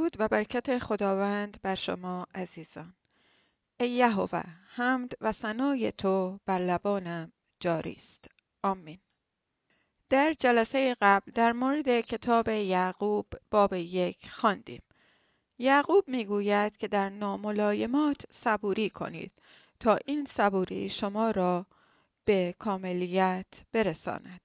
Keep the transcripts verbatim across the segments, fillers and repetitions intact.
درود و برکت خداوند بر شما عزیزان. ای یهوه، حمد و ثنای تو بر لبانم جاری است. آمین. در جلسه قبل در مورد کتاب یعقوب باب یک خواندیم. یعقوب میگوید که در ناملایمات صبوری کنید تا این صبوری شما را به کاملیت برساند.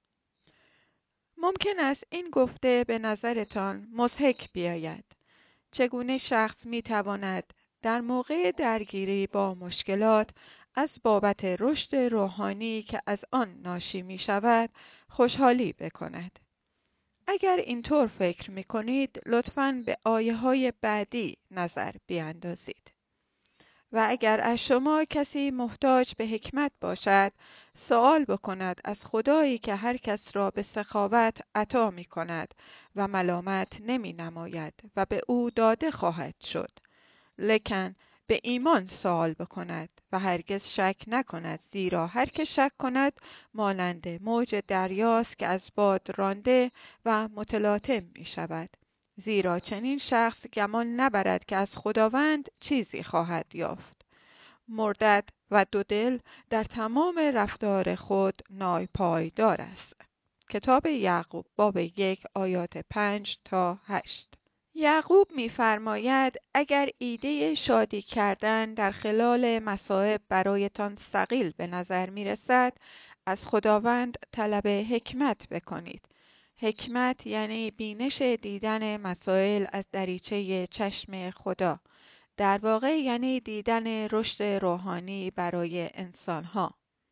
ممکن است این گفته به نظرتان مضحک بیاید. چگونه شخص می تواند در موقع درگیری با مشکلات از بابت رشد روحانی که از آن ناشی می شود خوشحالی بکند؟ اگر اینطور فکر می کنید لطفاً به آیه های بعدی نظر بیاندازید. و اگر از شما کسی محتاج به حکمت باشد سوال بکند از خدایی که هر کس را به سخاوت عطا می کند و ملامت نمی نماید و به او داده خواهد شد. لکن به ایمان سوال بکند و هرگز شک نکند، زیرا هر که شک کند مانند موج دریاست که از باد رانده و متلاطم می شود. زیرا چنین شخص گمان نبرد که از خداوند چیزی خواهد یافت. مردد و دودل در تمام رفتار خود ناپایدار است. کتاب یعقوب باب یک آیات پنج تا هشت. یعقوب می‌فرماید اگر ایده شادی کردن در خلال مصائب برایتان ثقیل به نظر می‌رسد، از خداوند طلب حکمت بکنید. حکمت یعنی بینش دیدن مسائل از دریچه چشم خدا. در واقع یعنی دیدن رشد روحانی برای انسان‌ها.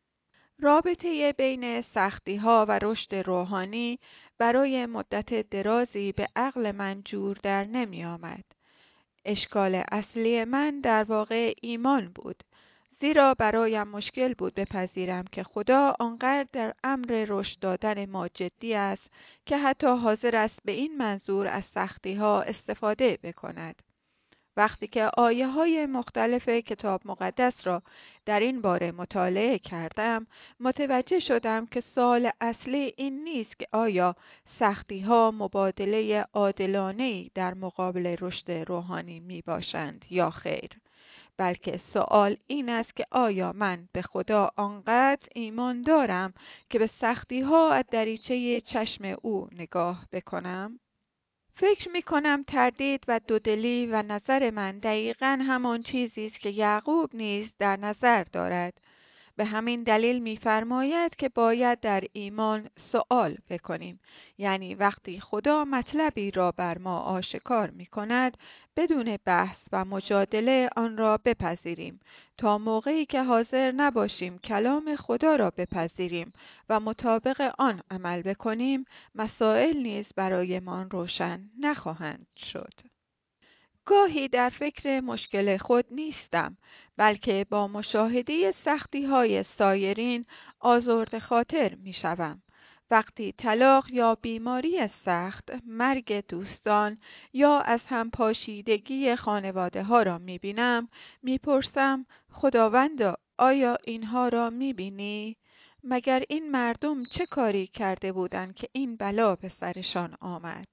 رابطه بین سختی‌ها و رشد روحانی برای مدت درازی به عقل من جور در نمی آمد. اشکال اصلی من در واقع ایمان بود. زیرا برایم مشکل بود بپذیرم که خدا آنقدر در امر رشد دادن ما جدی است که حتی حاضر است به این منظور از سختی‌ها استفاده بکند. وقتی که آیه های مختلف کتاب مقدس را در این باره مطالعه کردم، متوجه شدم که سوال اصلی این نیست که آیا سختی ها مبادله عادلانه‌ای در مقابل رشد روحانی می باشند یا خیر، بلکه سوال این است که آیا من به خدا آنقدر ایمان دارم که به سختی ها از دریچه چشم او نگاه بکنم؟ فکر می کنم تردید و دودلی و نظر من دقیقاً همان چیزی است که یعقوب نیز در نظر دارد. به همین دلیل می‌فرماید که باید در ایمان سؤال بکنیم. یعنی وقتی خدا مطلبی را بر ما آشکار می‌کند، بدون بحث و مجادله آن را بپذیریم تا موقعی که حاضر نباشیم کلام خدا را بپذیریم و مطابق آن عمل بکنیم، مسائل نیز برایمان روشن نخواهند شد. گاهی در فکر مشکل خود نیستم، بلکه با مشاهده سختی های سایرین آزرده خاطر می شوم. وقتی طلاق یا بیماری سخت، مرگ دوستان یا از هم پاشیدگی خانواده ها را می بینم، می پرسم خداوندا آیا اینها را می بینی؟ مگر این مردم چه کاری کرده بودند که این بلا به سرشان آمد؟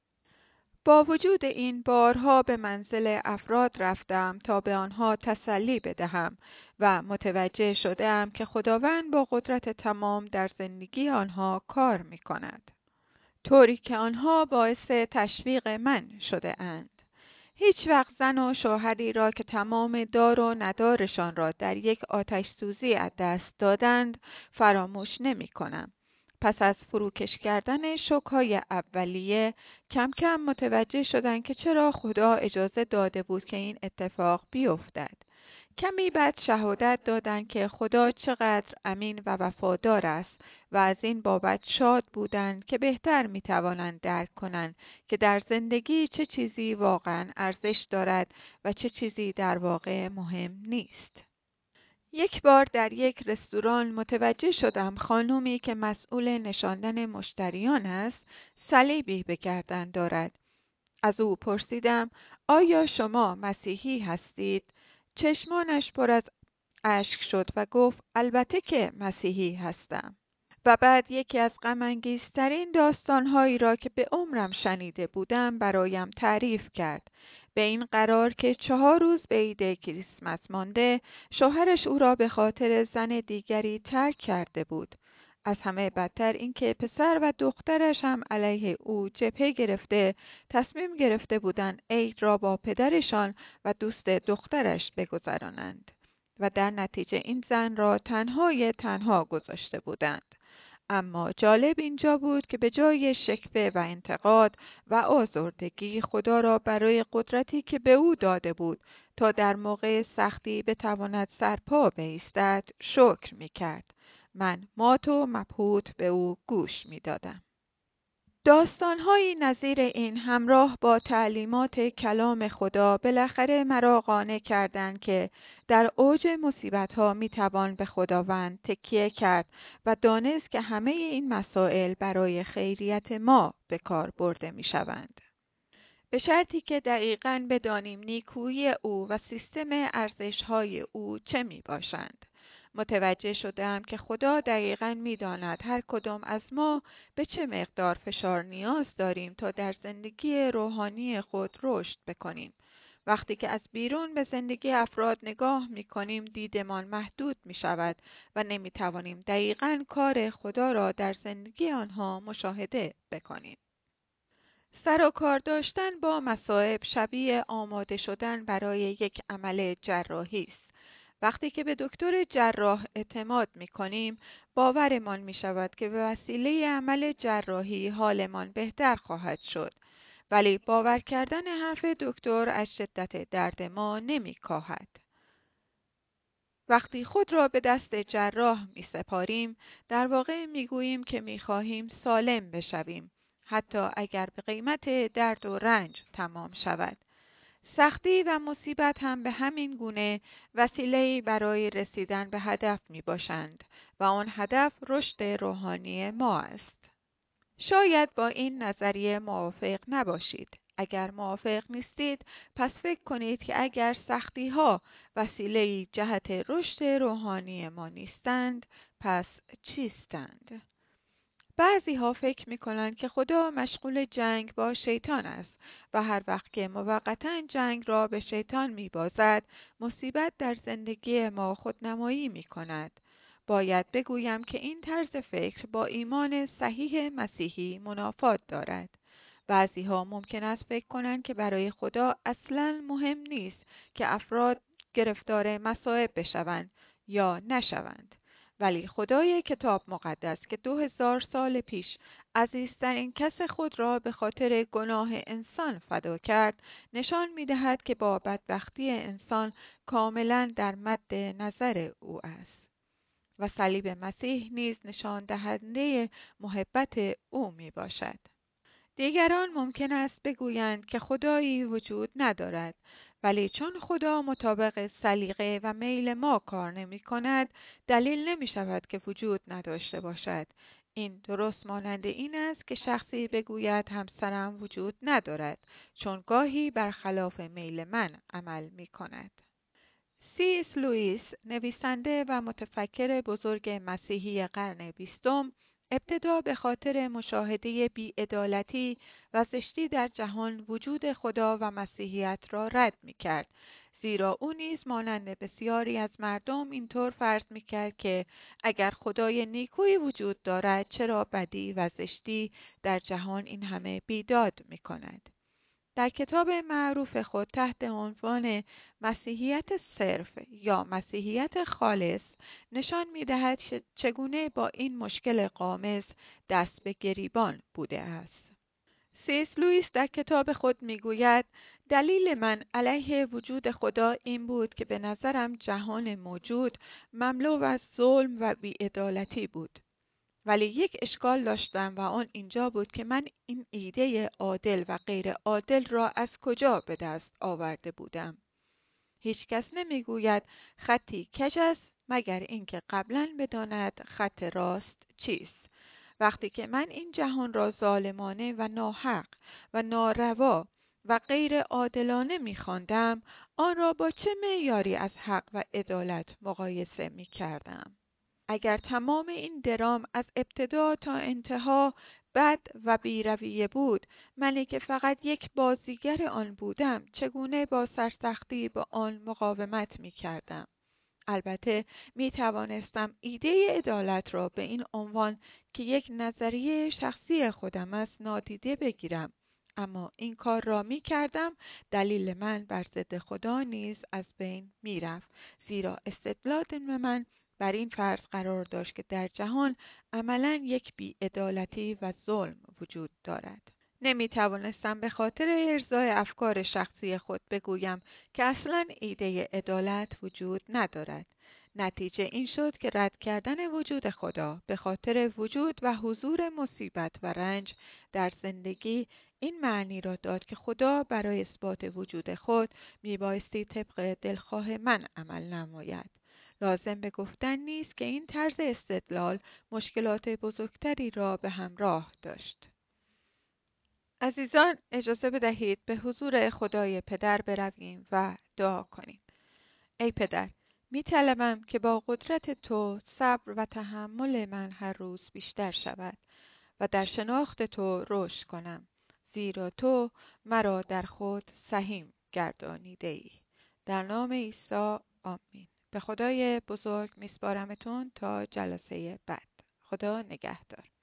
با وجود این بارها به منزل افراد رفتم تا به آنها تسلی بدهم و متوجه شدم که خداوند با قدرت تمام در زندگی آنها کار می کند، طوری که آنها باعث تشویق من شده اند. هیچ وقت زن و شوهری را که تمام دار و ندارشان را در یک آتش سوزی از دست دادند فراموش نمی کنم. پس از فروکش کردن شوک‌های اولیه کم کم متوجه شدند که چرا خدا اجازه داده بود که این اتفاق بیفتد. کمی بعد شهادت دادند که خدا چقدر امین و وفادار است و از این بابت شاد بودند که بهتر می توانند درک کنند که در زندگی چه چیزی واقعا ارزش دارد و چه چیزی در واقع مهم نیست. یک بار در یک رستوران متوجه شدم خانومی که مسئول نشاندن مشتریان است صلیبی به گردن دارد. از او پرسیدم آیا شما مسیحی هستید؟ چشمانش پر از اشک شد و گفت البته که مسیحی هستم. و بعد یکی از غم‌انگیزترین داستان‌هایی را که به عمرم شنیده بودم برایم تعریف کرد. به این قرار که چهار روز به عید کریسمس مانده، شوهرش او را به خاطر زن دیگری ترک کرده بود. از همه بدتر این که پسر و دخترش هم علیه او جبهه گرفته، تصمیم گرفته بودند عید را با پدرشان و دوست دخترش بگذرانند و در نتیجه این زن را تنهای تنها گذاشته بودند. اما جالب اینجا بود که به جای شکوه و انتقاد و آزردگی، خدا را برای قدرتی که به او داده بود تا در موقع سختی بتواند سرپا بایستد شکر می‌کرد. من مات و مبهوت به او گوش می‌دادم. داستان‌هایی نظیر این همراه با تعلیمات کلام خدا بالاخره مرا قانع کردند که در اوج مصیبت‌ها می‌توان به خداوند تکیه کرد و دانست که همه این مسائل برای خیریت ما به کار برده می‌شوند. به شرطی که دقیقاً بدانیم نیکویی او و سیستم ارزش‌های او چه میباشند. متوجه شدم که خدا دقیقاً میداند هر کدام از ما به چه مقدار فشار نیاز داریم تا در زندگی روحانی خود رشد بکنیم. وقتی که از بیرون به زندگی افراد نگاه میکنیم دیدمان محدود میشود و نمیتوانیم دقیقاً کار خدا را در زندگی آنها مشاهده بکنیم. سر و کار داشتن با مصائب شبیه آماده شدن برای یک عمل جراحی است. وقتی که به دکتر جراح اعتماد می کنیم، باورمان می شود که به وسیله عمل جراحی حالمان بهتر خواهد شد. ولی باور کردن حرف دکتر از شدت درد ما نمی کاهد. وقتی خود را به دست جراح می سپاریم، در واقع می گوییم که می خواهیم سالم بشویم. حتی اگر به قیمت درد و رنج تمام شود. سختی و مصیبت هم به همین گونه وسیله‌ای برای رسیدن به هدف می باشند و آن هدف رشد روحانی ما است. شاید با این نظریه موافق نباشید. اگر موافق نیستید، پس فکر کنید که اگر سختی ها وسیله‌ای جهت رشد روحانی ما نیستند، پس چیستند؟ بعضی ها فکر می کنند که خدا مشغول جنگ با شیطان است و هر وقت که موقتاً جنگ را به شیطان می بازد، مصیبت در زندگی ما خودنمایی می کند. باید بگویم که این طرز فکر با ایمان صحیح مسیحی منافات دارد. بعضی ها ممکن است فکر کنند که برای خدا اصلاً مهم نیست که افراد گرفتار مصائب بشوند یا نشوند. ولی خدای کتاب مقدس که دو هزار سال پیش عزیزترین کس خود را به خاطر گناه انسان فدا کرد، نشان می دهد که با بدبختی انسان کاملا در مد نظر او است. و صلیب مسیح نیز نشان دهنده محبت او می باشد. دیگران ممکن است بگویند که خدایی وجود ندارد، ولی چون خدا مطابق سلیقه و میل ما کار نمی کند، دلیل نمی شود که وجود نداشته باشد. این درست مانند این است که شخصی بگوید همسرم وجود ندارد، چون گاهی برخلاف میل من عمل می کند. سی اس لوئیس، نویسنده و متفکر بزرگ مسیحی قرن بیستم، ابتدا به خاطر مشاهده بی‌عدالتی و زشتی در جهان وجود خدا و مسیحیت را رد می‌کرد، زیرا او نیز مانند بسیاری از مردم اینطور فرض می‌کرد که اگر خدای نیکویی وجود دارد، چرا بدی و زشتی در جهان این همه بیداد می‌کند. در کتاب معروف خود تحت عنوان مسیحیت صرف یا مسیحیت خالص نشان می‌دهد چگونه با این مشکل غامض دست به گریبان بوده است. سی اس لوئیس در کتاب خود می‌گوید دلیل من علیه وجود خدا این بود که به نظرم جهان موجود مملو از ظلم و بی‌عدالتی بود. ولی یک اشکال داشتم و آن اینجا بود که من این ایده عادل و غیر عادل را از کجا به دست آورده بودم. هیچ کس نمی گوید خطی کج است مگر اینکه قبلاً بداند خط راست چیست. وقتی که من این جهان را ظالمانه و ناحق و ناروا و غیر عادلانه می خواندم، آن را با چه معیاری از حق و عدالت مقایسه می کردم؟ اگر تمام این درام از ابتدا تا انتها بد و بی‌رویه بود، منی که فقط یک بازیگر آن بودم چگونه با سرسختی با آن مقاومت می کردم؟ البته می توانستم ایده عدالت را به این عنوان که یک نظریه شخصی خودم است نادیده بگیرم، اما این کار را می کردم دلیل من بر ضد خدا نیز از بین می رفت، زیرا استدلال من بر این فرض قرار داشت که در جهان عملاً یک بی‌عدالتی و ظلم وجود دارد. نمی توانستم به خاطر ارضای افکار شخصی خود بگویم که اصلاً ایده عدالت وجود ندارد. نتیجه این شد که رد کردن وجود خدا به خاطر وجود و حضور مصیبت و رنج در زندگی این معنی را داد که خدا برای اثبات وجود خود میبایستی طبق دلخواه من عمل نماید. لازم به گفتن نیست که این طرز استدلال مشکلات بزرگتری را به همراه داشت. عزیزان، اجازه بدهید به حضور خدای پدر برویم و دعا کنیم. ای پدر، می طلبم که با قدرت تو صبر و تحمل من هر روز بیشتر شود و در شناخت تو رشد کنم، زیرا تو مرا در خود سهیم گردانیده ای. در نام عیسی آمین. به خدای بزرگ میسپارمتون تا جلسه بعد. خدا نگهدار.